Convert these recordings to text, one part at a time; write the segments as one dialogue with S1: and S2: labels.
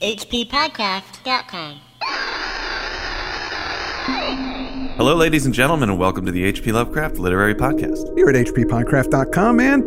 S1: hppodcraft.com.
S2: Hello, ladies and gentlemen, and welcome to the H.P. Lovecraft Literary Podcast.
S3: Here at hppodcraft.com and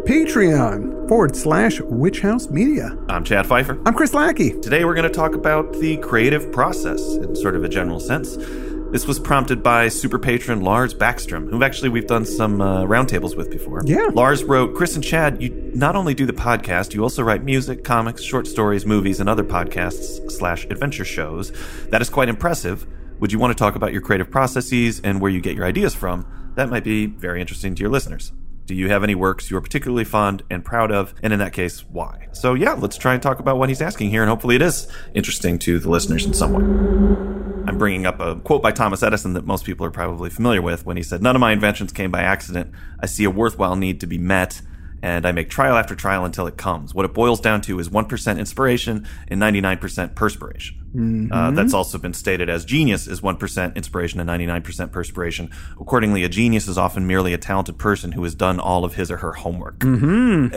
S3: Patreon/Witch House Media.
S2: I'm Chad Pfeiffer.
S3: I'm Chris Lackey.
S2: Today we're going to talk about the creative process in sort of a general sense. This was prompted by super patron Lars Backstrom, who actually we've done some roundtables with before.
S3: Yeah.
S2: Lars wrote, Chris and Chad, you not only do the podcast, you also write music, comics, short stories, movies, and other podcasts/adventure shows. That is quite impressive. Would you want to talk about your creative processes and where you get your ideas from? That might be very interesting to your listeners. Do you have any works you are particularly fond and proud of? And in that case, why? So yeah, let's try and talk about what he's asking here, and hopefully it is interesting to the listeners in some way. I'm bringing up a quote by Thomas Edison that most people are probably familiar with when he said, "None of my inventions came by accident. I see a worthwhile need to be met, and I make trial after trial until it comes. What it boils down to is 1% inspiration and 99% perspiration." That's also been stated as genius is 1% inspiration and 99% perspiration. Accordingly, a genius is often merely a talented person who has done all of his or her homework. And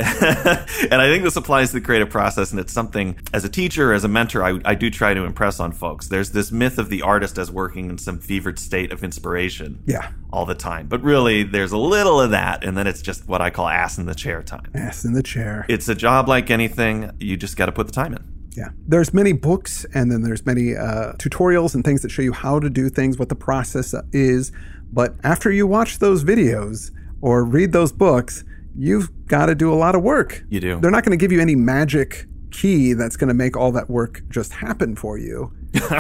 S2: I think this applies to the creative process, and it's something, as a teacher, as a mentor, I do try to impress on folks. There's this myth of the artist as working in some fevered state of inspiration all the time. But really, there's a little of that, and then it's just what I call ass in the chair time.
S3: Ass in the chair.
S2: It's a job like anything. You just got to put the time in.
S3: Yeah. There's many books, and then there's many tutorials and things that show you how to do things, what the process is. But after you watch those videos or read those books, you've got to do a lot of work.
S2: You do.
S3: They're not going to give you any magic key that's going to make all that work just happen for you.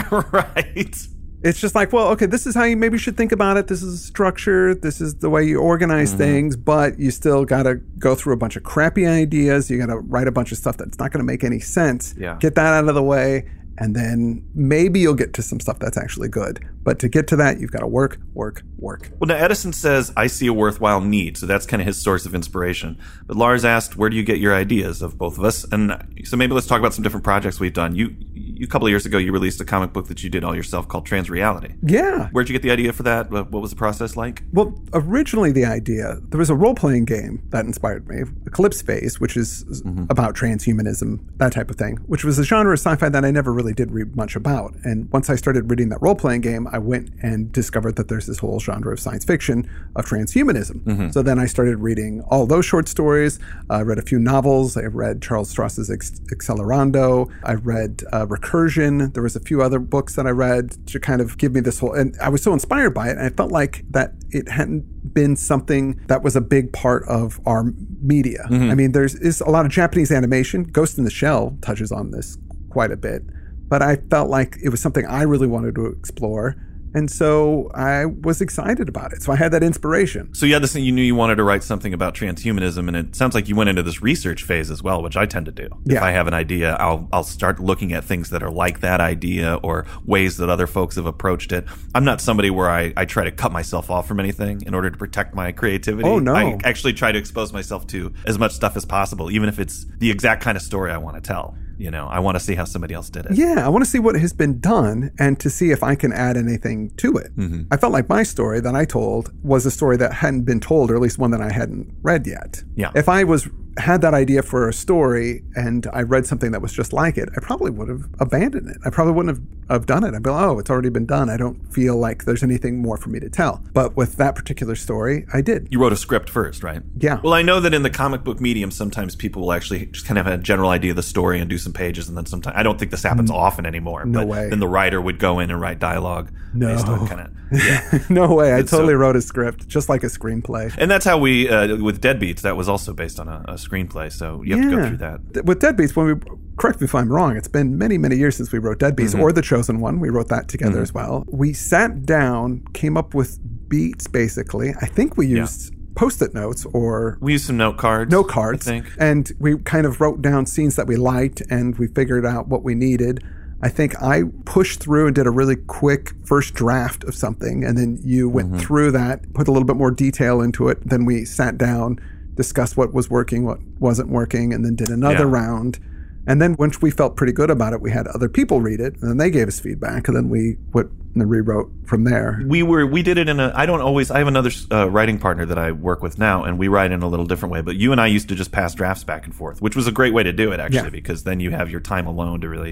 S2: Right.
S3: It's just like, well, okay, this is how you maybe should think about it. This is structure. This is the way you organize things, but you still got to go through a bunch of crappy ideas. You got to write a bunch of stuff that's not going to make any sense.
S2: Yeah.
S3: Get that out of the way, and then maybe you'll get to some stuff that's actually good. But to get to that, you've got to work.
S2: Well, now Edison says, I see a worthwhile need. So that's kind of his source of inspiration. But Lars asked, where do you get your ideas of both of us? And so maybe let's talk about some different projects we've done. You a couple of years ago, you released a comic book that you did all yourself called Transreality.
S3: Yeah.
S2: Where'd you get the idea for that? What was the process like?
S3: Well, originally the idea, there was a role-playing game that inspired me, Eclipse Phase, which is about transhumanism, that type of thing, which was a genre of sci-fi that I never really did read much about. And once I started reading that role-playing game, I went and discovered that there's this whole genre of science fiction of transhumanism. So then I started reading all those short stories. I read a few novels. I read Charles Stross's Accelerando. I read Recursion. There was a few other books that I read to kind of give me this whole, and I was so inspired by it, and I felt like that it hadn't been something that was a big part of our media. I mean, is a lot of Japanese animation. Ghost in the Shell touches on this quite a bit, but I felt like it was something I really wanted to explore. And so I was excited about it. So I had that inspiration.
S2: So you had this thing, you knew you wanted to write something about transhumanism, and it sounds like you went into this research phase as well, which I tend to do.
S3: Yeah.
S2: If I have an idea, I'll start looking at things that are like that idea or ways that other folks have approached it. I'm not somebody where I try to cut myself off from anything in order to protect my creativity.
S3: Oh, no.
S2: I actually try to expose myself to as much stuff as possible, even if it's the exact kind of story I want to tell. You know, I want to see how somebody else did it.
S3: Yeah, I want to see what has been done and to see if I can add anything to it. I felt like my story that I told was a story that hadn't been told, or at least one that I hadn't read yet.
S2: Yeah.
S3: If I had that idea for a story and I read something that was just like it, I probably would have abandoned it. I probably wouldn't have done it. I'd be like, oh, it's already been done. I don't feel like there's anything more for me to tell. But with that particular story, I did.
S2: You wrote a script first, right?
S3: Yeah.
S2: Well, I know that in the comic book medium, sometimes people will actually just kind of have a general idea of the story and do some pages, and then sometimes, I don't think this happens often anymore.
S3: No
S2: but
S3: way.
S2: Then the writer would go in and write dialogue based on kind of, yeah.
S3: No way. I
S2: And
S3: totally wrote a script, just like a screenplay.
S2: And that's how we, with Deadbeats, that was also based on a screenplay, so you have to go through that.
S3: With Deadbeats, correct me if I'm wrong, it's been many, many years since we wrote Deadbeats, or The Chosen One. We wrote that together as well. We sat down, came up with beats, basically. I think we used Post-it notes, or
S2: we used some note cards. I think.
S3: And we kind of wrote down scenes that we liked, and we figured out what we needed. I think I pushed through and did a really quick first draft of something, and then you went through that, put a little bit more detail into it. Then we sat down, discussed what was working, what wasn't working, and then did another round. And then once we felt pretty good about it, we had other people read it, and then they gave us feedback, and then we went and rewrote from there.
S2: We did it in I have another writing partner that I work with now, and we write in a little different way, but you and I used to just pass drafts back and forth, which was a great way to do it, actually, because then you have your time alone to really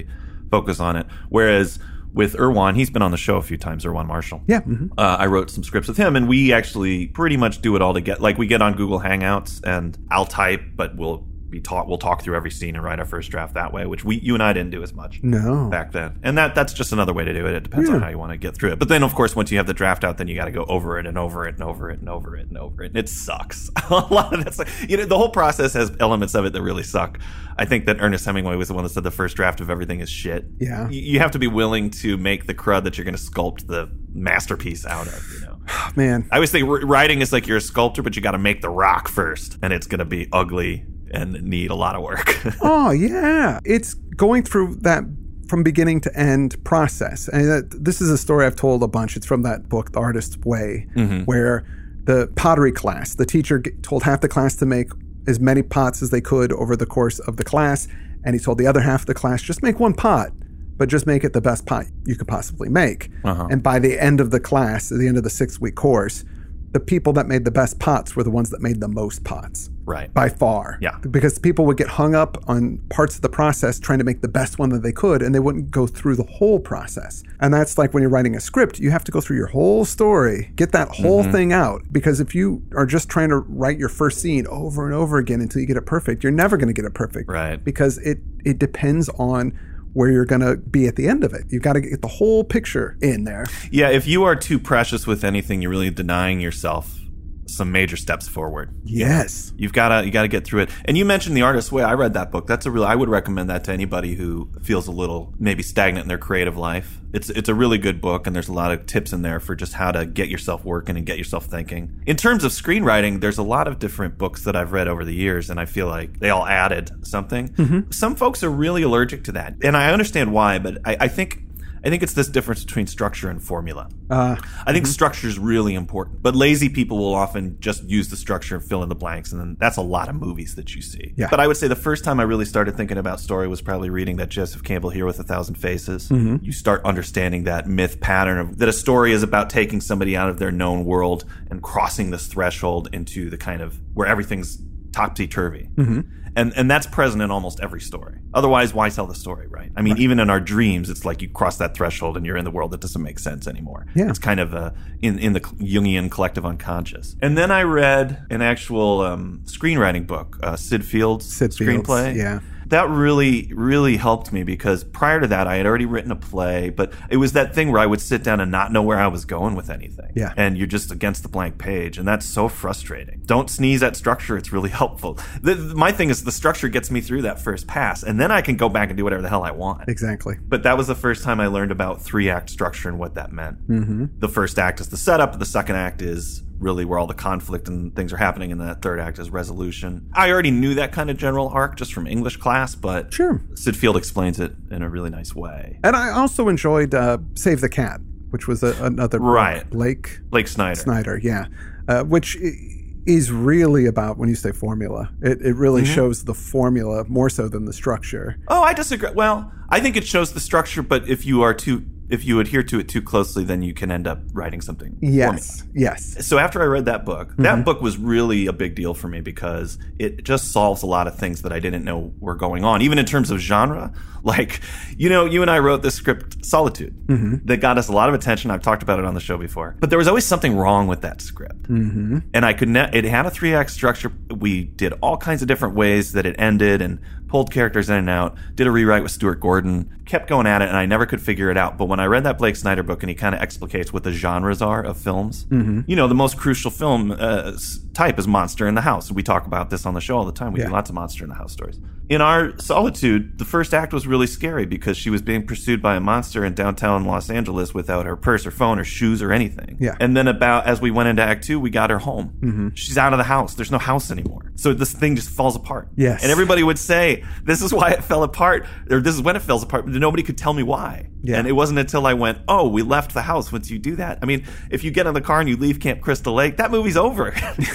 S2: focus on it. Whereas with Erwan, he's been on the show a few times, Erwan Marshall.
S3: Yeah.
S2: I wrote some scripts with him, and we actually pretty much do it all together. Like, we get on Google Hangouts, and I'll type, but we'll talk through every scene and write our first draft that way, which you and I didn't do as much back then. And that's just another way to do it. It depends on how you want to get through it. But then, of course, once you have the draft out, then you got to go over it and over it and over it and over it and over it. And it sucks. A lot of that's the whole process has elements of it that really suck. I think that Ernest Hemingway was the one that said the first draft of everything is shit.
S3: Yeah.
S2: You have to be willing to make the crud that you're going to sculpt the masterpiece out of,
S3: Man.
S2: I always think writing is like you're a sculptor, but you got to make the rock first, and it's going to be ugly and need a lot of work.
S3: Oh, yeah. It's going through that from beginning to end process. And this is a story I've told a bunch. It's from that book, The Artist's Way, where the pottery class, the teacher told half the class to make as many pots as they could over the course of the class. And he told the other half of the class, just make one pot, but just make it the best pot you could possibly make. And by the end of the class, at the end of the 6-week course, the people that made the best pots were the ones that made the most pots.
S2: Right.
S3: By far.
S2: Yeah.
S3: Because people would get hung up on parts of the process trying to make the best one that they could, and they wouldn't go through the whole process. And that's like when you're writing a script, you have to go through your whole story, get that whole thing out. Because if you are just trying to write your first scene over and over again until you get it perfect, you're never going to get it perfect.
S2: Right.
S3: Because it depends on where you're going to be at the end of it. You've got to get the whole picture in there.
S2: Yeah, if you are too precious with anything, you're really denying yourself some major steps forward.
S3: Yes.
S2: You got to get through it. And you mentioned The Artist's Way. I read that book. I would recommend that to anybody who feels a little maybe stagnant in their creative life. It's a really good book, and there's a lot of tips in there for just how to get yourself working and get yourself thinking. In terms of screenwriting, there's a lot of different books that I've read over the years, and I feel like they all added something. Some folks are really allergic to that, and I understand why, but I think it's this difference between structure and formula. I think structure is really important, but lazy people will often just use the structure and fill in the blanks, and then that's a lot of movies that you see.
S3: Yeah.
S2: But I would say the first time I really started thinking about story was probably reading that Joseph Campbell Here with 1,000 Faces. You start understanding that myth pattern of that a story is about taking somebody out of their known world and crossing this threshold into the kind of where everything's topsy-turvy. And that's present in almost every story. Otherwise, why tell the story, right? I mean, even in our dreams, it's like you cross that threshold and you're in the world that doesn't make sense anymore.
S3: Yeah.
S2: It's kind of in the Jungian collective unconscious. And then I read an actual screenwriting book, Sid Field's screenplay.
S3: Yeah.
S2: That really, really helped me because prior to that, I had already written a play, but it was that thing where I would sit down and not know where I was going with anything.
S3: Yeah.
S2: And you're just against the blank page, and that's so frustrating. Don't sneeze at structure. It's really helpful. My thing is the structure gets me through that first pass, and then I can go back and do whatever the hell I want.
S3: Exactly.
S2: But that was the first time I learned about 3-act structure and what that meant. The first act is the setup. The second act is really where all the conflict and things are happening, and that third act is resolution. I already knew that kind of general arc just from English class, but
S3: Sure.
S2: Sid Field explains it in a really nice way.
S3: And I also enjoyed Save the Cat, which was another book. Blake Snyder, yeah. Which is really about, when you say formula, it really shows the formula more so than the structure.
S2: Oh, I disagree. Well, I think it shows the structure, but if you adhere to it too closely, then you can end up writing something.
S3: Yes.
S2: So after I read that book, that book was really a big deal for me because it just solves a lot of things that I didn't know were going on, even in terms of genre. Like, you and I wrote this script, Solitude, that got us a lot of attention. I've talked about it on the show before. But there was always something wrong with that script. And I it had a 3-act structure. We did all kinds of different ways that it ended and pulled characters in and out, did a rewrite with Stuart Gordon, kept going at it, and I never could figure it out. But when I read that Blake Snyder book and he kind of explicates what the genres are of films, the most crucial film type is monster in the house. We talk about this on the show all the time. We do lots of monster in the house stories. In our Solitude, the first act was really scary because she was being pursued by a monster in downtown Los Angeles without her purse or phone or shoes or anything.
S3: Yeah.
S2: And then as we went into Act 2, we got her home. She's out of the house. There's no house anymore. So this thing just falls apart.
S3: Yes.
S2: And everybody would say, this is why it fell apart, or this is when it falls apart, but nobody could tell me why.
S3: Yeah.
S2: And it wasn't until I went, oh, we left the house once you do that. I mean, if you get in the car and you leave Camp Crystal Lake, that movie's over.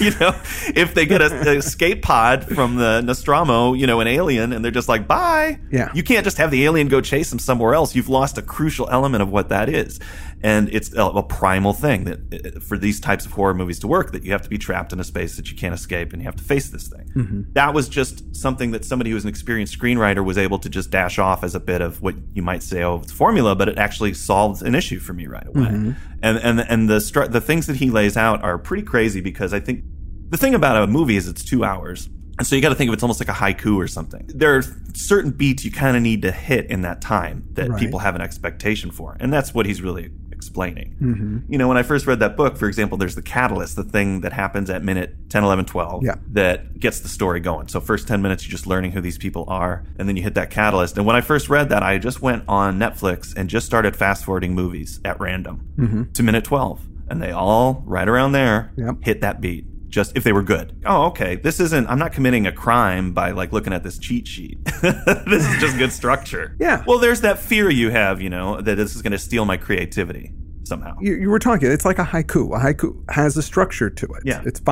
S2: If they get an escape pod from the Nostromo, an alien, and they're just like, bye.
S3: Yeah.
S2: You can't just have the alien go chase them somewhere else. You've lost a crucial element of what that is. And it's a primal thing that for these types of horror movies to work, that you have to be trapped in a space that you can't escape and you have to face this thing.
S3: Mm-hmm. That
S2: was just something that somebody who was an experienced screenwriter was able to just dash off as a bit of what you might say, oh, it's formula, but it actually solves an issue for me right away.
S3: Mm-hmm.
S2: And the things that he lays out are pretty crazy, because I think the thing about a movie is it's 2 hours. And so you got to think of it's almost like a haiku or something. There are certain beats you kind of need to hit in that time that people have an expectation for. And that's what he's really explaining.
S3: Mm-hmm.
S2: When I first read that book, for example, there's the catalyst, the thing that happens at minute 10, 11, 12 that gets the story going. So first 10 minutes, you're just learning who these people are, and then you hit that catalyst. And when I first read that, I just went on Netflix and just started fast forwarding movies at random to minute 12. And they all, right around there, hit that beat. Just if they were good. Oh, okay. I'm not committing a crime by looking at this cheat sheet. This is just good structure.
S3: Yeah.
S2: Well, there's that fear you have, that this is going to steal my creativity somehow.
S3: You were talking, it's like a haiku. A haiku has a structure to it.
S2: Yeah.
S3: It's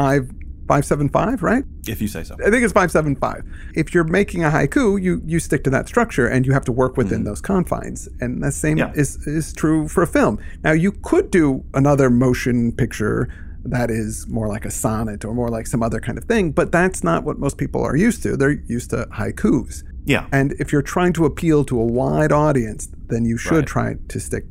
S3: 575, right?
S2: If you say so.
S3: I think it's 575. If you're making a haiku, you stick to that structure and you have to work within those confines. And the same is true for a film. Now, you could do another motion picture that is more like a sonnet or more like some other kind of thing, but that's not what most people are used to. They're used to haikus.
S2: Yeah.
S3: And if you're trying to appeal to a wide audience, then you should try to stick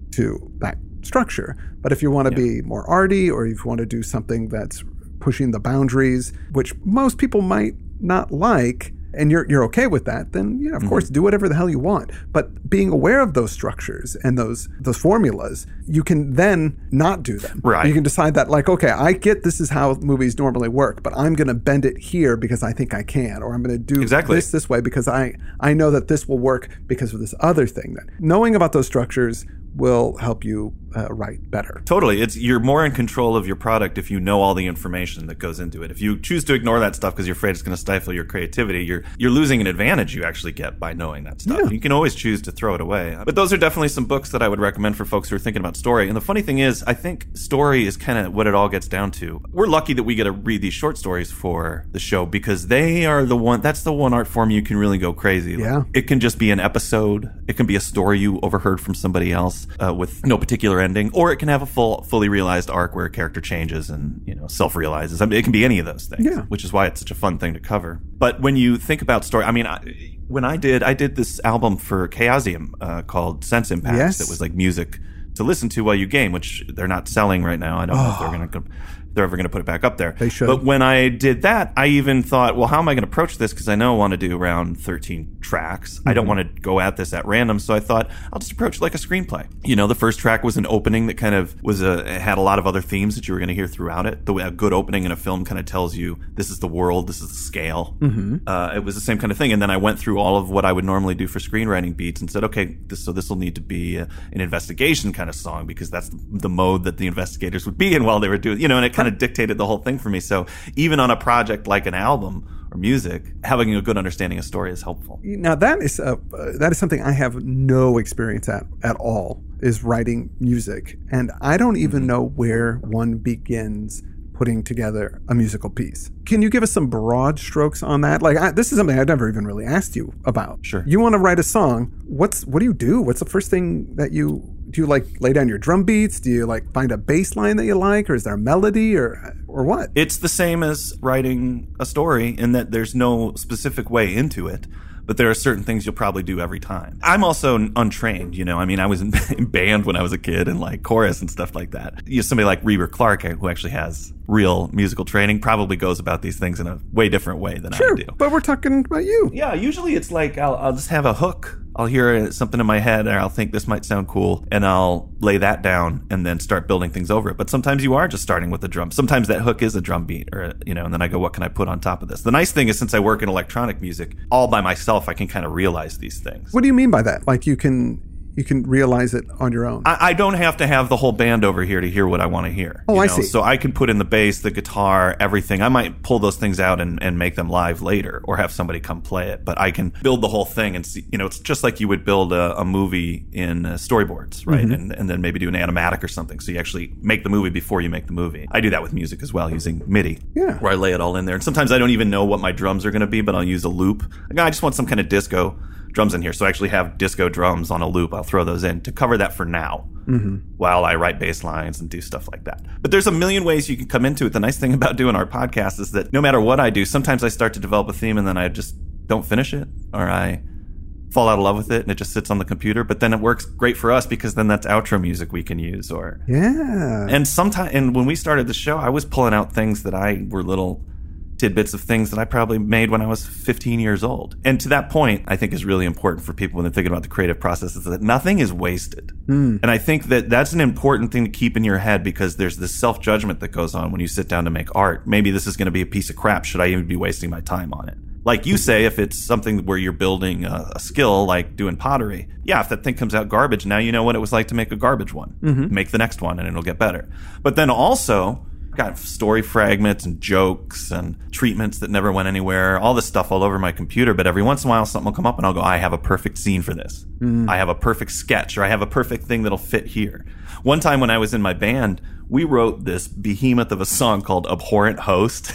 S3: to that structure. But if you want to be more arty, or if you want to do something that's pushing the boundaries, which most people might not like, and you're okay with that, then of course do whatever the hell you want. But being aware of those structures and those formulas, you can then not do them.
S2: Right.
S3: You can decide that, okay, I get this is how movies normally work, but I'm going to bend it here because I think I can, or I'm going to do this way because I know that this will work because of this other thing. That knowing about those structures will help you write better.
S2: Totally. You're more in control of your product if you know all the information that goes into it. If you choose to ignore that stuff because you're afraid it's going to stifle your creativity, you're losing an advantage you actually get by knowing that stuff. Yeah. You can always choose to throw it away. But those are definitely some books that I would recommend for folks who are thinking about story. And the funny thing is, I think story is kind of what it all gets down to. We're lucky that we get to read these short stories for the show, because that's the one art form you can really go crazy.
S3: Yeah.
S2: It can just be an episode. It can be a story you overheard from somebody else with no particular ending, or it can have a fully realized arc where a character changes and self-realizes. I mean, it can be any of those things, which is why it's such a fun thing to cover. But when you think about story, I mean, when I did this album for Chaosium called Sense Impacts, that was like music to listen to while you game, which they're not selling right now. I don't know if they're ever going to put it back up there.
S3: They should.
S2: But when I did that, I even thought, well, how am I going to approach this? Because I know I want to do around 13 tracks. I don't want to go at this at random. So I thought I'll just approach it like a screenplay. The first track was an opening that kind of had a lot of other themes that you were going to hear throughout it. The way a good opening in a film kind of tells you this is the world, this is the scale. It was the same kind of thing. And then I went through all of what I would normally do for screenwriting beats and said, okay, this will need to be an investigation kind of song, because that's the mode that the investigators would be in while they were doing, and it kind of dictated the whole thing for me. So even on a project like an album or music, having a good understanding of story is helpful.
S3: Now that is something I have no experience at all, is writing music. And I don't even know where one begins putting together a musical piece. Can you give us some broad strokes on that? This is something I've never even really asked you about.
S2: Sure.
S3: You want to write a song. What do you do? What's the first thing that do you lay down your drum beats? Do you find a bass line that you like, or is there a melody or what?
S2: It's the same as writing a story in that there's no specific way into it. But there are certain things you'll probably do every time. I'm also untrained, I mean, I was in band when I was a kid and chorus and stuff like that. Somebody like Reber Clark, who actually has real musical training, probably goes about these things in a way different way than I do.
S3: But we're talking about you.
S2: Yeah, usually it's I'll just have a hook. I'll hear something in my head, or I'll think this might sound cool, and I'll lay that down and then start building things over it. But sometimes you are just starting with the drum. Sometimes that hook is a drum beat, or and then I go, what can I put on top of this? The nice thing is, since I work in electronic music all by myself, I can kind of realize these things.
S3: What do you mean by that? You can realize it on your own.
S2: I don't have to have the whole band over here to hear what I want to hear.
S3: Oh, I see.
S2: So I can put in the bass, the guitar, everything. I might pull those things out and make them live later, or have somebody come play it. But I can build the whole thing and see, it's just like you would build a movie in storyboards, right?
S3: Mm-hmm.
S2: And then maybe do an animatic or something. So you actually make the movie before you make the movie. I do that with music as well, using MIDI, where I lay it all in there. And sometimes I don't even know what my drums are going to be, but I'll use a loop. Like, I just want some kind of disco drums in here. So I actually have disco drums on a loop. I'll throw those in to cover that for now, while I write bass lines and do stuff like that. But there's a million ways you can come into it. The nice thing about doing our podcast is that no matter what I do, sometimes I start to develop a theme and then I just don't finish it, or I fall out of love with it and it just sits on the computer. But then it works great for us because then that's outro music we can use. And when we started the show, I was pulling out things that were little tidbits of things that I probably made when I was 15 years old. And to that point, I think is really important for people when they're thinking about the creative process, is that nothing is wasted. And I think that that's an important thing to keep in your head, because there's this self-judgment that goes on when you sit down to make art. Maybe this is going to be a piece of crap. Should I even be wasting my time on it? Like you say, if it's something where you're building a skill, like doing pottery, if that thing comes out garbage, now you know what it was like to make a garbage one. Make the next one and it'll get better. But then also, got story fragments and jokes and treatments that never went anywhere, all this stuff all over my computer. But every once in a while, something will come up and I'll go, I have a perfect scene for this. I have a perfect sketch, or I have a perfect thing that'll fit here. One time when I was in my band, we wrote this behemoth of a song called Abhorrent Host.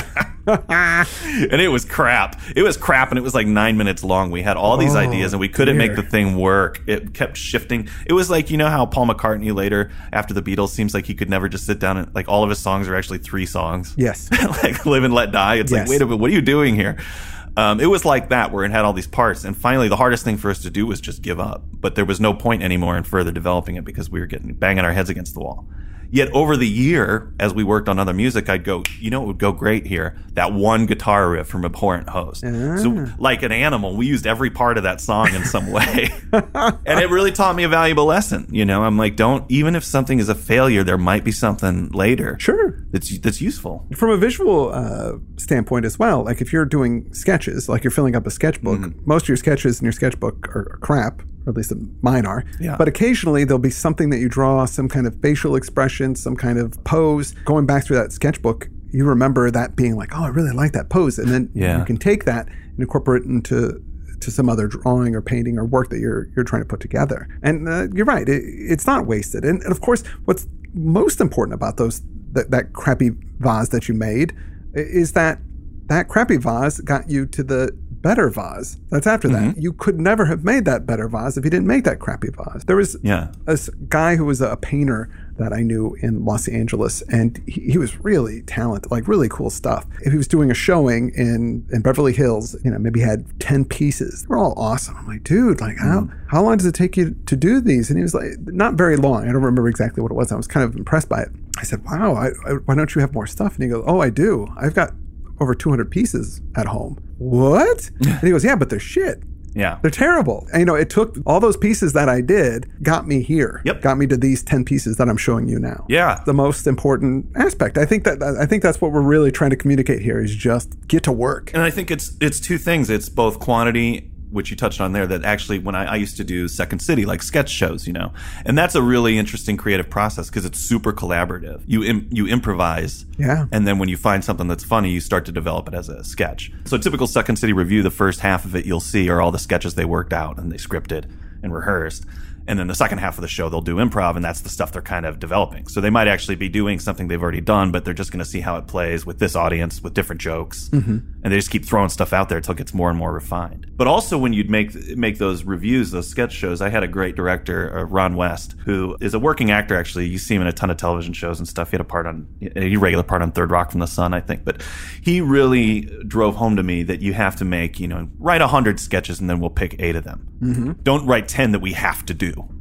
S2: And it was crap. It was crap, and it was like 9 minutes long. We had all these ideas, and we couldn't make the thing work. It kept shifting. It was like, how Paul McCartney later, after the Beatles, seems like he could never just sit down and, like, all of his songs are actually 3 songs.
S3: Yes.
S2: Like Live and Let Die. It's like, wait a minute, what are you doing here? It was like that, where it had all these parts. And finally, the hardest thing for us to do was just give up. But there was no point anymore in further developing it, because we were banging our heads against the wall. Yet over the year, as we worked on other music, I'd go, it would go great here? That one guitar riff from Abhorrent Host. So like an animal, we used every part of that song in some way. And it really taught me a valuable lesson. I'm like, even if something is a failure, there might be something later.
S3: Sure.
S2: That's useful.
S3: From a visual standpoint as well, like if you're doing sketches, like you're filling up a sketchbook, most of your sketches in your sketchbook are crap. Or at least mine are. Yeah. But occasionally there'll be something that you draw, some kind of facial expression, some kind of pose. Going back through that sketchbook, you remember that being like, oh, I really like that pose. And then you can take that and incorporate it into some other drawing or painting or work that you're trying to put together. And you're right, it's not wasted. And of course, what's most important about that crappy vase that you made is that crappy vase got you to the better vase that's after that. You could never have made that better vase if you didn't make that crappy vase. There was a guy who was a painter that I knew in Los Angeles, and he was really talented, like really cool stuff. If he was doing a showing in Beverly Hills, maybe he had 10 pieces. They were all awesome. I'm like, dude, like how long does it take you to do these? And he was like, not very long. I don't remember exactly what it was. I was kind of impressed by it. I said, wow, why don't you have more stuff? And he goes, oh, I do. I've got over 200 pieces at home. What? And he goes, yeah, but they're shit.
S2: Yeah.
S3: They're terrible. And, it took all those pieces that I did, got me here.
S2: Yep.
S3: Got me to these 10 pieces that I'm showing you now.
S2: Yeah.
S3: The most important aspect. I think that's what we're really trying to communicate here, is just get to work.
S2: And I think it's two things. It's both quantity, which you touched on there, that actually when I used to do Second City, like sketch shows, and that's a really interesting creative process because it's super collaborative. You improvise.
S3: Yeah.
S2: And then when you find something that's funny, you start to develop it as a sketch. So typical Second City review, the first half of it you'll see are all the sketches they worked out and they scripted and rehearsed. And then the second half of the show, they'll do improv, and that's the stuff they're kind of developing. So they might actually be doing something they've already done, but they're just going to see how it plays with this audience, with different jokes. And they just keep throwing stuff out there until it gets more and more refined. But also when you'd make those reviews, those sketch shows, I had a great director, Ron West, who is a working actor, actually. You see him in a ton of television shows and stuff. He had a regular part on Third Rock from the Sun, I think. But he really drove home to me that you have to make, write 100 sketches and then we'll pick 8 of them. Don't write 10 that we have to do.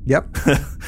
S3: Yep.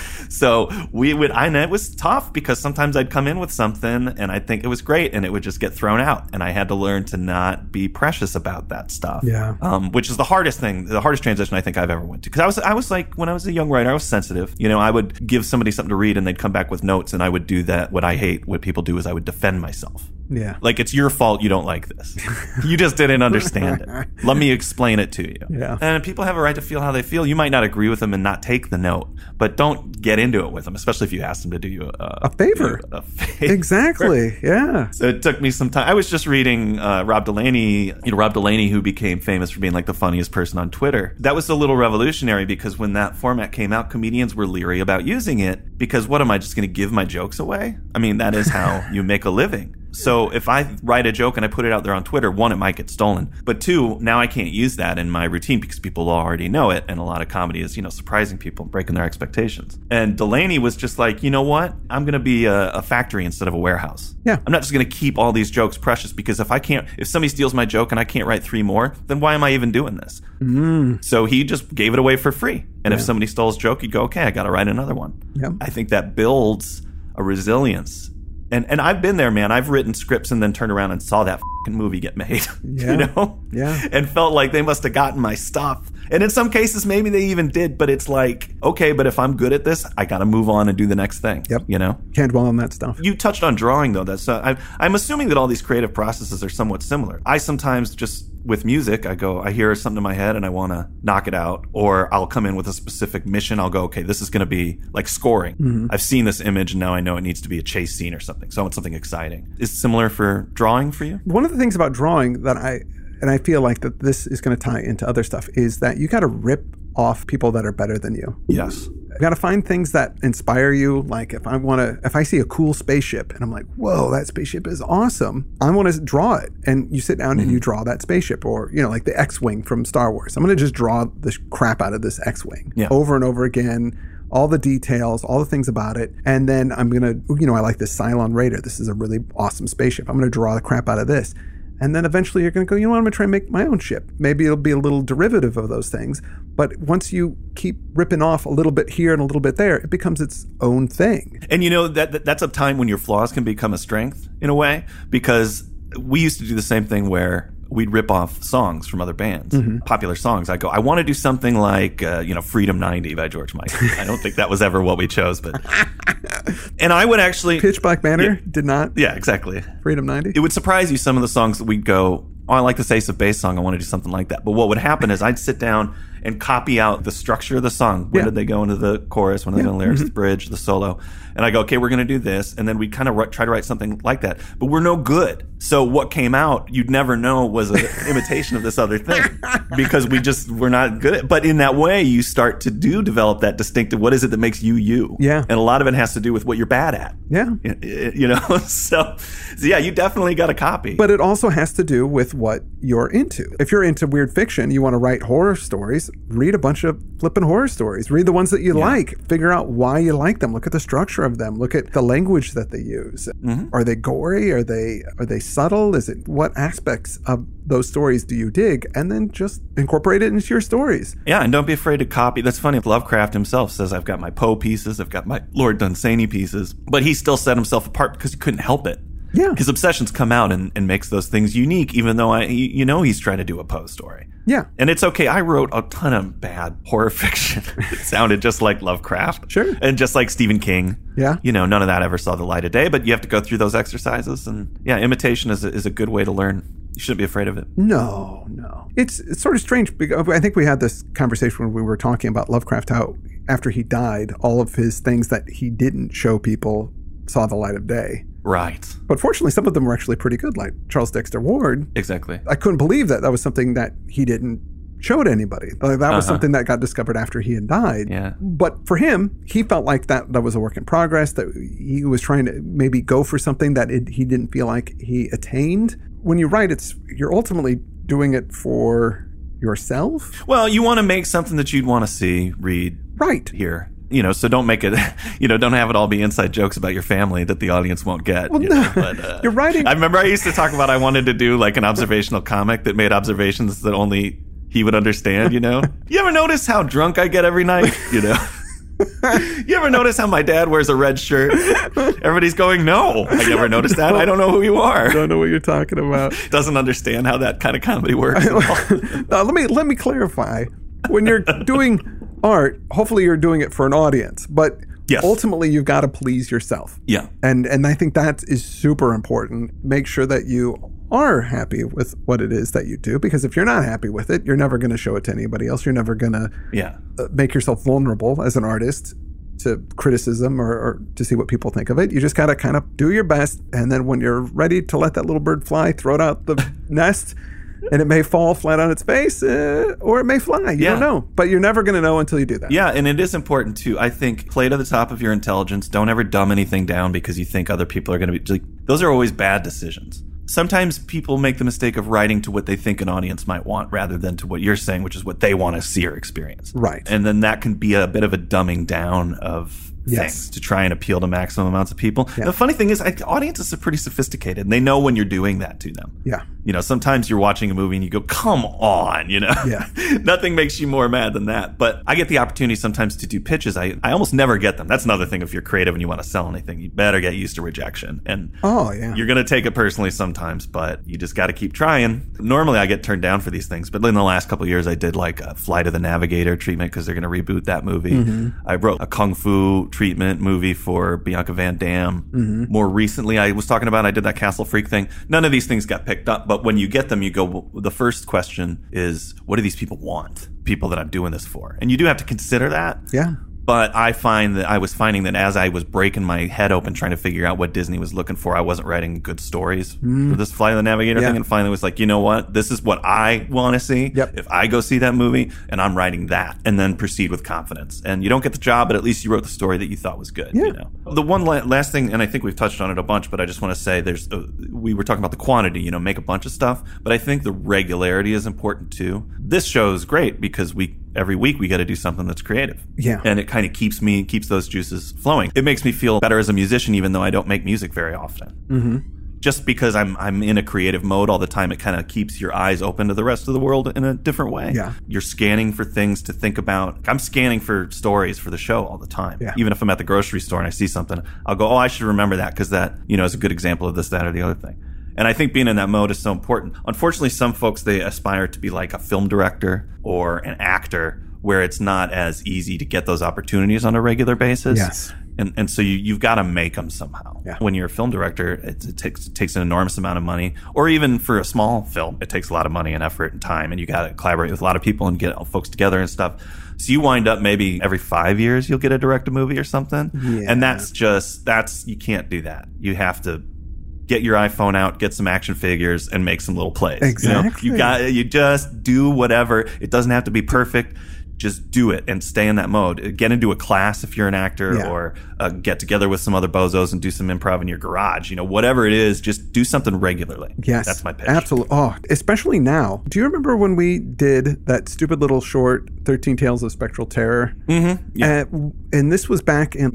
S2: So and it was tough because sometimes I'd come in with something and I'd think it was great and it would just get thrown out. And I had to learn to not be precious about that stuff.
S3: Yeah.
S2: Which is the hardest transition I think I've ever went to. Because I was like, when I was a young writer, I was sensitive. You know, I would give somebody something to read and they'd come back with notes and I would do that. What I hate, what people do is I would defend myself.
S3: Yeah.
S2: Like, it's your fault you don't like this. You just didn't understand it. Let me explain it to you.
S3: Yeah.
S2: And people have a right to feel how they feel. You might not agree with them and not take the note, but don't get into it with them, especially if you ask them to do you
S3: a favor.
S2: A favor.
S3: Exactly. Yeah.
S2: So it took me some time. I was just reading Rob Delaney, Rob Delaney, who became famous for being like the funniest person on Twitter. That was a little revolutionary because when that format came out, comedians were leery about using it because what am I just going to give my jokes away? I mean, that is how you make a living. So if I write a joke and I put it out there on Twitter, one, it might get stolen. But two, now I can't use that in my routine because people already know it. And a lot of comedy is, surprising people, breaking their expectations. And Delaney was just like, you know what? I'm going to be a factory instead of a warehouse.
S3: Yeah.
S2: I'm not just going to keep all these jokes precious because if somebody steals my joke and I can't write 3 more, then why am I even doing this? So he just gave it away for free. And if somebody stole his joke, he'd go, okay, I got to write another one.
S3: Yeah.
S2: I think that builds a resilience. And I've been there, man. I've written scripts and then turned around and saw that movie get made,
S3: Yeah.
S2: And felt like they must have gotten my stuff. And in some cases, maybe they even did, but it's like, okay, but if I'm good at this, I got to move on and do the next thing.
S3: Yep.
S2: Can't
S3: dwell on that stuff.
S2: You touched on drawing, though. That's I'm assuming that all these creative processes are somewhat similar. I sometimes just, with music, I hear something in my head and I want to knock it out, or I'll come in with a specific mission. I'll go, okay, this is going to be like scoring. Mm-hmm. I've seen this image and now I know it needs to be a chase scene or something. So I want something exciting. Is it similar for drawing for you?
S3: One of the things about drawing that I feel like that this is going to tie into other stuff is that you got to rip off people that are better than you.
S2: Yes.
S3: You got to find things that inspire you. Like if I see a cool spaceship and I'm like, whoa, that spaceship is awesome. I want to draw it. And you sit down and you draw that spaceship, or, like the X-Wing from Star Wars. I'm going to just draw the crap out of this X-Wing over and over again. All the details, all the things about it. And then I'm going to, I like this Cylon Raider. This is a really awesome spaceship. I'm going to draw the crap out of this. And then eventually you're going to go, I'm going to try and make my own ship. Maybe it'll be a little derivative of those things. But once you keep ripping off a little bit here and a little bit there, it becomes its own thing.
S2: And that's a time when your flaws can become a strength in a way, because we used to do the same thing where we'd rip off songs from other bands, popular songs. I go, I want to do something like, Freedom 90 by George Michael. I don't think that was ever what we chose, but... And I would actually...
S3: Pitch Black Banner did not?
S2: Yeah, exactly.
S3: Freedom 90?
S2: It would surprise you, some of the songs that we'd go, I like this Ace of Base song, I want to do something like that. But what would happen is I'd sit down and copy out the structure of the song. When did they go into the chorus? When did they go into the lyrics, the bridge, the solo? And I go, okay, we're going to do this. And then we kind of try to write something like that. But we're no good. So what came out, you'd never know was an imitation of this other thing, because we're not good at it. But in that way, you start to develop that distinctive, what is it that makes you you?
S3: Yeah.
S2: And a lot of it has to do with what you're bad at.
S3: Yeah.
S2: So yeah, you definitely got a copy.
S3: But it also has to do with what you're into. If you're into weird fiction, you want to write horror stories, read a bunch of flippin' horror stories. Read the ones that you like. Figure out why you like them. Look at the structure of them. Look at the language that they use. Mm-hmm. Are they gory? Are they subtle? What aspects of those stories do you dig? And then just incorporate it into your stories.
S2: Yeah, and don't be afraid to copy. That's funny. Lovecraft himself says, I've got my Poe pieces, I've got my Lord Dunsany pieces. But he still set himself apart because he couldn't help it.
S3: Yeah.
S2: His obsessions come out and makes those things unique, even though he's trying to do a Poe story.
S3: Yeah.
S2: And it's okay. I wrote a ton of bad horror fiction. It sounded just like Lovecraft.
S3: Sure.
S2: And just like Stephen King.
S3: Yeah.
S2: None of that ever saw the light of day, but you have to go through those exercises. And yeah, imitation is a good way to learn. You shouldn't be afraid of it.
S3: No. It's sort of strange, because I think we had this conversation when we were talking about Lovecraft, how after he died, all of his things that he didn't show people saw the light of day.
S2: Right.
S3: But fortunately, some of them were actually pretty good, like Charles Dexter Ward.
S2: Exactly.
S3: I couldn't believe that was something that he didn't show to anybody. Like, that was something that got discovered after he had died.
S2: Yeah.
S3: But for him, he felt like that was a work in progress, that he was trying to maybe go for something that he didn't feel like he attained. When you write, you're ultimately doing it for yourself.
S2: Well, you want to make something that you'd want to see, read,
S3: right,
S2: hear. So don't make it, don't have it all be inside jokes about your family that the audience won't get.
S3: Well, but, you're writing.
S2: I remember I used to talk about I wanted to do like an observational comic that made observations that only he would understand, You ever notice how drunk I get every night, You ever notice how my dad wears a red shirt? Everybody's going, no. I never noticed that. I don't know who you are.
S3: I don't know what you're talking about.
S2: Doesn't understand how that kind of comedy works at all.
S3: Now, let me clarify. When you're doing art, hopefully you're doing it for an audience, but
S2: Yes.
S3: ultimately you've got to please yourself.
S2: Yeah.
S3: And I think that is super important. Make sure that you are happy with what it is that you do, because if you're not happy with it, you're never going to show it to anybody else. You're never going to make yourself vulnerable as an artist to criticism or to see what people think of it. You just got to kind of do your best, and then when you're ready to let that little bird fly, throw it out the nest, and it may fall flat on its face, or it may fly. You don't know, but you're never going to know until you do that.
S2: Yeah, and it is important to, I think, play to the top of your intelligence. Don't ever dumb anything down because you think other people are going to be, like, those are always bad decisions. Sometimes people make the mistake of writing to what they think an audience might want rather than to what you're saying, which is what they want to see or experience.
S3: Right.
S2: And then that can be a bit of a dumbing down of things to try and appeal to maximum amounts of people.
S3: Yeah.
S2: The funny thing is, audiences are pretty sophisticated, and they know when you're doing that to them.
S3: Yeah.
S2: You know, sometimes you're watching a movie and you go, come on, you know?
S3: Yeah.
S2: Nothing makes you more mad than that. But I get the opportunity sometimes to do pitches. I almost never get them. That's another thing. If you're creative and you want to sell anything, you better get used to rejection. And you're going to take it personally sometimes, but you just got to keep trying. Normally I get turned down for these things, but in the last couple of years I did like a Flight of the Navigator treatment because they're going to reboot that movie. Mm-hmm. I wrote a Kung Fu treatment movie for Bianca Van Damme. Mm-hmm. More recently, I was talking about, I did that Castle Freak thing. None of these things got picked up, but when you get them, you go, well, the first question is, what do these people want? People that I'm doing this for. And you do have to consider that.
S3: Yeah.
S2: But I was finding that as I was breaking my head open trying to figure out what Disney was looking for, I wasn't writing good stories for this Flight of the Navigator thing. And finally was like, you know what? This is what I want to see.
S3: Yep.
S2: If I go see that movie, and I'm writing that, and then proceed with confidence. And you don't get the job, but at least you wrote the story that you thought was good.
S3: Yeah.
S2: You know? The one last thing, and I think we've touched on it a bunch, but I just want to say we were talking about the quantity, you know, make a bunch of stuff, but I think the regularity is important too. This show is great because every week we got to do something that's creative.
S3: Yeah.
S2: And it kind of keeps those juices flowing. It makes me feel better as a musician, even though I don't make music very often. Mm-hmm. Just because I'm in a creative mode all the time, it kind of keeps your eyes open to the rest of the world in a different way.
S3: Yeah. You're
S2: scanning for things to think about. I'm scanning for stories for the show all the time.
S3: Yeah.
S2: Even if I'm at the grocery store and I see something, I'll go, I should remember that because that, you know, is a good example of this, that, or the other thing. And I think being in that mode is so important. Unfortunately, some folks, they aspire to be like a film director or an actor where it's not as easy to get those opportunities on a regular basis.
S3: Yes.
S2: And so you've got to make them somehow.
S3: Yeah.
S2: When you're a film director, it takes an enormous amount of money. Or even for a small film, it takes a lot of money and effort and time. And you got to collaborate with a lot of people and get folks together and stuff. So you wind up maybe every 5 years you'll get to direct a movie or something.
S3: Yeah.
S2: And you can't do that. You have to get your iPhone out, get some action figures, and make some little plays.
S3: Exactly.
S2: You know? You just do whatever. It doesn't have to be perfect. Just do it and stay in that mode. Get into a class if you're an actor, or get together with some other bozos and do some improv in your garage. You know, whatever it is, just do something regularly.
S3: Yes.
S2: That's my pitch.
S3: Absolutely. Oh, especially now. Do you remember when we did that stupid little short 13 Tales of Spectral Terror?
S2: Mm-hmm. Yeah.
S3: And this was back in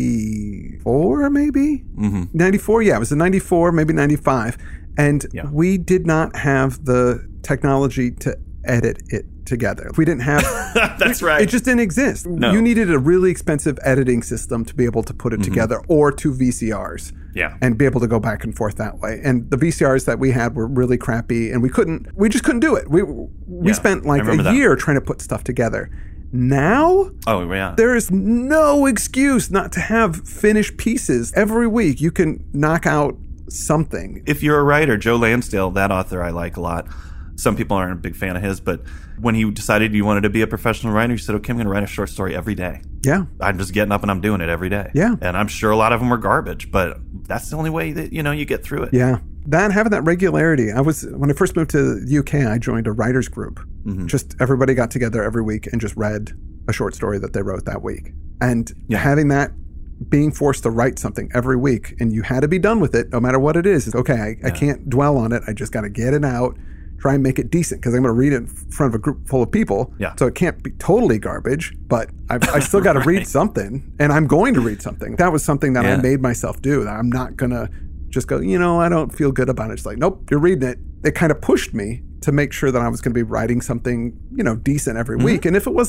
S3: 94, maybe?
S2: Mm-hmm.
S3: 94? Yeah, it was in 94, maybe 95. And we did not have the technology to edit it together. We didn't have...
S2: That's right.
S3: It just didn't exist.
S2: No.
S3: You needed a really expensive editing system to be able to put it together, or 2 VCRs.
S2: Yeah.
S3: And be able to go back and forth that way. And the VCRs that we had were really crappy, and we just couldn't do it. We spent like a year trying to put stuff together. Now, there is no excuse not to have finished pieces. Every week you can knock out something.
S2: If you're a writer, Joe Lansdale, that author I like a lot. Some people aren't a big fan of his, but when he decided he wanted to be a professional writer, he said, okay, I'm going to write a short story every day.
S3: Yeah.
S2: I'm just getting up and I'm doing it every day.
S3: Yeah.
S2: And I'm sure a lot of them were garbage, but that's the only way that, you know, you get through it.
S3: Yeah. Having that regularity. When I first moved to the UK, I joined a writers group. Mm-hmm. Just everybody got together every week and just read a short story that they wrote that week. And having that, being forced to write something every week, and you had to be done with it no matter what it is. It's okay, I can't dwell on it. I just got to get it out. Try and make it decent because I'm going to read it in front of a group full of people. Yeah. So it can't be totally garbage, but I still got to read something, and I'm going to read something. That was something that I made myself do, that I'm not going to just go, I don't feel good about it. It's like, nope, you're reading it. It kind of pushed me to make sure that I was going to be writing something, decent every week. And if it wasn't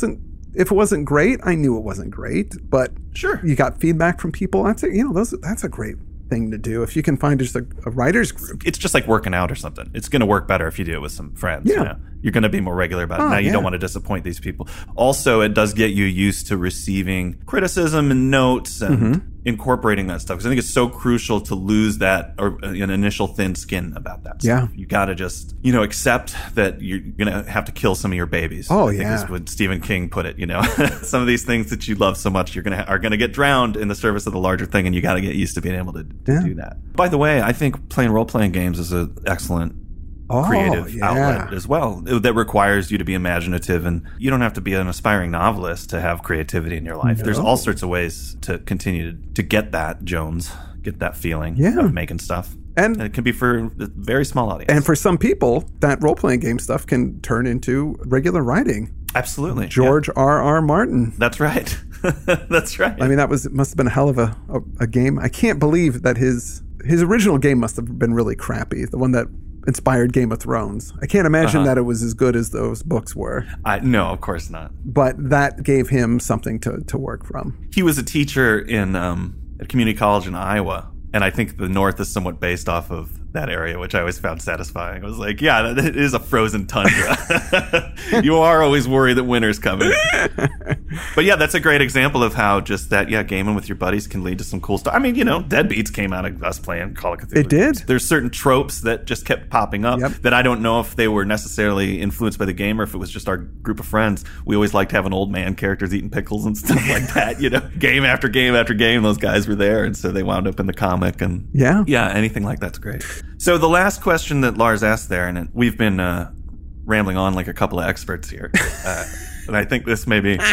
S3: if it wasn't great, I knew it wasn't great, but
S2: Sure.
S3: you got feedback from people. That's a great thing to do. If you can find just a writer's group.
S2: It's just like working out or something. It's going to work better if you do it with some friends.
S3: Yeah.
S2: You know? You're going to be more regular about it. Now, you don't want to disappoint these people. Also, it does get you used to receiving criticism and notes and incorporating that stuff. Because I think it's so crucial to lose that or an initial thin skin about that stuff. You got to just, accept that you're going to have to kill some of your babies.
S3: Oh,
S2: I think is what Stephen King put it, Some of these things that you love so much, are going to get drowned in the service of the larger thing, and you got to get used to being able to do that. By the way, I think playing role-playing games is an excellent creative outlet as well that requires you to be imaginative, and you don't have to be an aspiring novelist to have creativity in your life. No. There's all sorts of ways to continue to get that, Jones, get that feeling of making stuff. And it can be for a very small audience.
S3: And for some people, that role-playing game stuff can turn into regular writing.
S2: Absolutely.
S3: George R.R. Martin.
S2: That's right. That's right.
S3: I mean, must have been a hell of a game. I can't believe that his original game must have been really crappy. The one that inspired Game of Thrones. I can't imagine that it was as good as those books were.
S2: No, of course not.
S3: But that gave him something to work from.
S2: He was a teacher in at community college in Iowa, and I think the North is somewhat based off of that area, which I always found satisfying. I was like, yeah, it is a frozen tundra. You are always worried that winter's coming. But yeah, that's a great example of how just that, gaming with your buddies can lead to some cool stuff. I mean, Deadbeats came out of us playing Call of Cthulhu.
S3: It did.
S2: There's certain tropes that just kept popping up that I don't know if they were necessarily influenced by the game or if it was just our group of friends. We always liked having old man characters eating pickles and stuff like that, Game after game after game, those guys were there, and so they wound up in the comic. And yeah, anything like that's great. So the last question that Lars asked there, and we've been rambling on like a couple of experts here, and I think this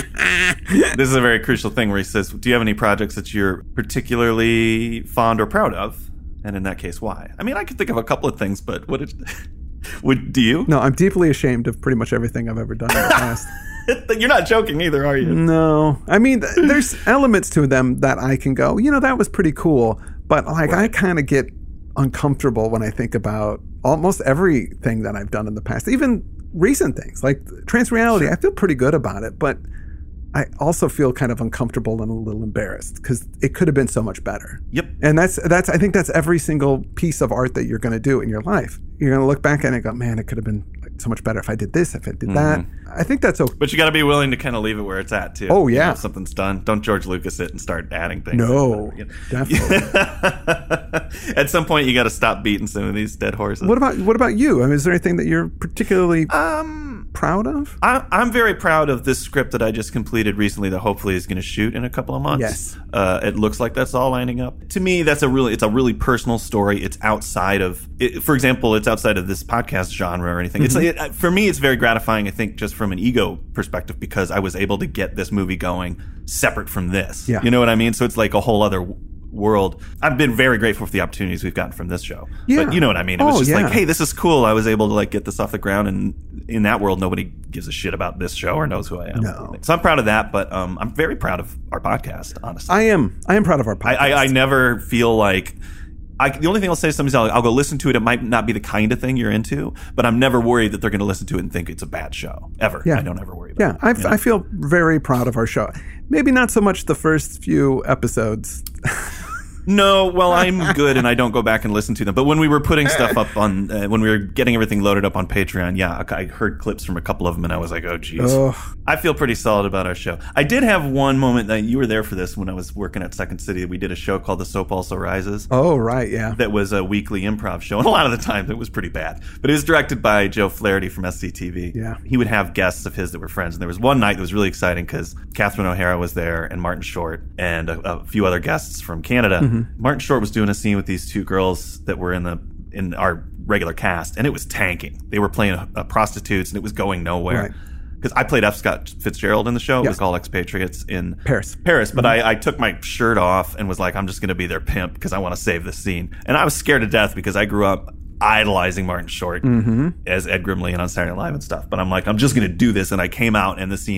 S2: is a very crucial thing where he says, do you have any projects that you're particularly fond or proud of? And in that case, why? I mean, I could think of a couple of things, but do you?
S3: No, I'm deeply ashamed of pretty much everything I've ever done in the past.
S2: You're not joking either, are you?
S3: No. I mean, there's elements to them that I can go, that was pretty cool. But I kind of get uncomfortable when I think about almost everything that I've done in the past, even recent things like Transreality. Sure. I feel pretty good about it, but I also feel kind of uncomfortable and a little embarrassed because it could have been so much better.
S2: Yep.
S3: And I think that's every single piece of art that you're going to do in your life. You're going to look back at it and go, man, it could have been so much better if I did this, if I did that. I think that's okay.
S2: But you got to be willing to kind of leave it where it's at, too.
S3: Oh, yeah.
S2: If something's done. Don't George Lucas it and start adding things.
S3: No, definitely.
S2: At some point, you got to stop beating some of these dead horses.
S3: What about you? I mean, is there anything that you're particularly proud of?
S2: I'm very proud of this script that I just completed recently that hopefully is going to shoot in a couple of months.
S3: Yes.
S2: It looks like that's all lining up. To me, it's a really personal story. It's outside of, for example, it's outside of this podcast genre or anything. Mm-hmm. For me, it's very gratifying, I think, just from an ego perspective, because I was able to get this movie going separate from this.
S3: Yeah.
S2: You know what I mean? So it's like a whole other world. I've been very grateful for the opportunities we've gotten from this show.
S3: Yeah.
S2: But you know what I mean? It was just like, hey, this is cool. I was able to get this off the ground, and in that world, nobody gives a shit about this show or knows who I am.
S3: No.
S2: So I'm proud of that, but I'm very proud of our podcast, honestly.
S3: I am proud of our podcast.
S2: I never feel like... the only thing I'll say to somebody is I'll go listen to it. It might not be the kind of thing you're into, but I'm never worried that they're going to listen to it and think it's a bad show. Ever. Yeah. I don't ever worry about it.
S3: I feel very proud of our show. Maybe not so much the first few episodes.
S2: No, well, I'm good, and I don't go back and listen to them. But when we were putting stuff up on, when we were getting everything loaded up on Patreon, I heard clips from a couple of them, and I was like, oh, geez. I feel pretty solid about our show. I did have one moment that you were there for this when I was working at Second City. We did a show called The Soap Also Rises.
S3: Oh, right, yeah.
S2: That was a weekly improv show, and a lot of the time it was pretty bad. But it was directed by Joe Flaherty from SCTV.
S3: Yeah. He
S2: would have guests of his that were friends, and there was one night that was really exciting because Catherine O'Hara was there, and Martin Short, and a few other guests from Canada. Mm-hmm. Martin Short was doing a scene with these two girls that were in our regular cast, and it was tanking. They were playing prostitutes, and it was going nowhere. Right. Because I played F. Scott Fitzgerald in the show. It was called Expatriates in
S3: Paris.
S2: But mm-hmm. I took my shirt off and was like, I'm just going to be their pimp because I want to save this scene. And I was scared to death because I grew up idolizing Martin Short as Ed Grimley and on Saturday Night Live and stuff. But I'm like, I'm just going to do this. And I came out, and the scene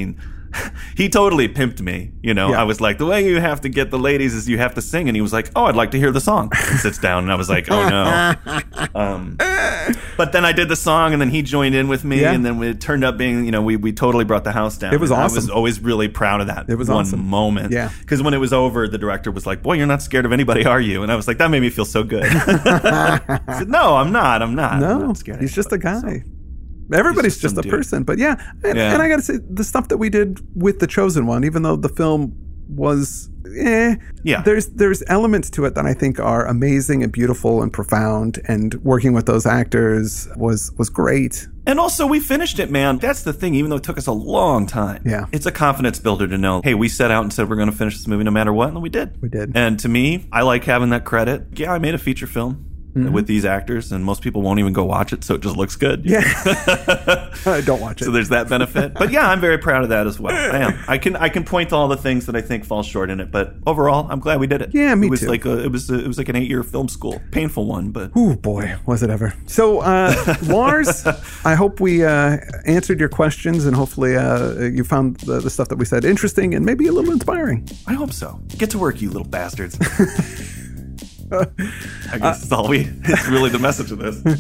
S2: he totally pimped me. You know,
S3: Yeah.
S2: I was like, the way you have to get the ladies is you have to sing. And he was like, oh, I'd like to hear the song. He sits down and I was like, oh no. But then I did the song and then he joined in with me.
S3: Yeah.
S2: And then it turned up being, you know, we totally brought the house down.
S3: It was
S2: And
S3: awesome.
S2: I was always really proud of that.
S3: It was
S2: one
S3: awesome.
S2: moment.
S3: Yeah.
S2: Because when it was over, the director was like, boy, you're not scared of anybody, are you? And I was like, that made me feel so good. I said, no, I'm not. I'm
S3: No,
S2: not scared of
S3: he's just a
S2: anybody."
S3: guy. Everybody's
S2: He's
S3: just
S2: just
S3: a
S2: some dude.
S3: person. But yeah, and I got to say, the stuff that we did with The Chosen One, even though the film was,
S2: Yeah.
S3: there's elements to it that I think are amazing and beautiful and profound. And working with those actors was great.
S2: And also, we finished it, man. That's the thing, even though it took us a long time.
S3: Yeah.
S2: It's a confidence builder to know, hey, we set out and said we're going to finish this movie no matter what, and we did.
S3: We did.
S2: And to me, I like having that credit. Yeah, I made a feature film with these actors, and most people won't even go watch it, so it just looks good.
S3: Yeah. Don't watch it.
S2: So there's that benefit. But yeah, I'm very proud of that as well. I am. I can point to all the things that I think fall short in it, but overall, I'm glad we did it.
S3: Yeah, me
S2: it was
S3: too.
S2: Like it was like an 8-year film school, painful one, but
S3: Ooh, boy, was it ever. So, Lars, I hope we answered your questions, and hopefully you found the stuff that we said interesting and maybe a little inspiring.
S2: I hope so. Get to work, you little bastards. I guess it's all it's really the message of this.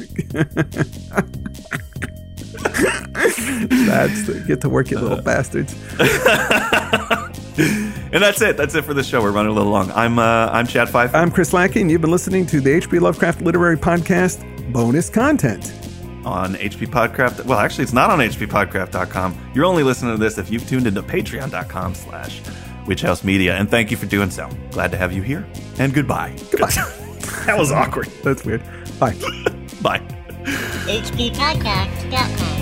S3: Get to work, you little bastards.
S2: And that's it. That's it for the show. We're running a little long. I'm Chad Pfeiffer.
S3: I'm Chris Lackey, and you've been listening to the H.P. Lovecraft Literary Podcast bonus content.
S2: On HP Podcraft. Well, actually, it's not on hppodcraft.com. You're only listening to this if you've tuned into patreon.com/Witch House Media. And thank you for doing so. Glad to have you here. And goodbye.
S3: Goodbye.
S2: That was awkward.
S3: That's weird. Bye.
S2: Bye.
S1: hppodcraft.com